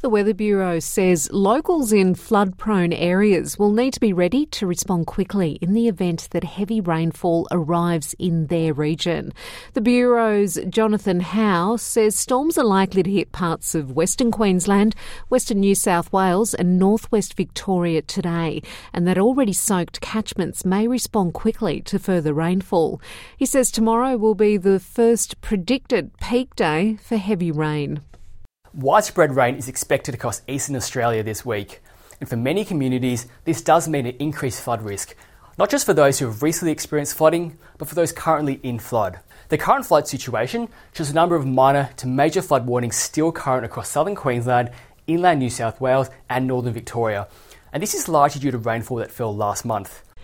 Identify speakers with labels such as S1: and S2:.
S1: The Weather Bureau says locals in flood-prone areas will need to be ready to respond quickly in the event that heavy rainfall arrives in their region. The Bureau's Jonathan Howe says storms are likely to hit parts of Western Queensland, Western New South Wales and northwest Victoria today, and that already soaked catchments may respond quickly to further rainfall. He says tomorrow will be the first predicted peak day for heavy rain.
S2: Widespread rain is expected across eastern Australia this week, and for many communities this does mean an increased flood risk, not just for those who have recently experienced flooding, but for those currently in flood. The current flood situation shows a number of minor to major flood warnings still current across southern Queensland, inland New South Wales and northern Victoria, and this is largely due to rainfall that fell last month.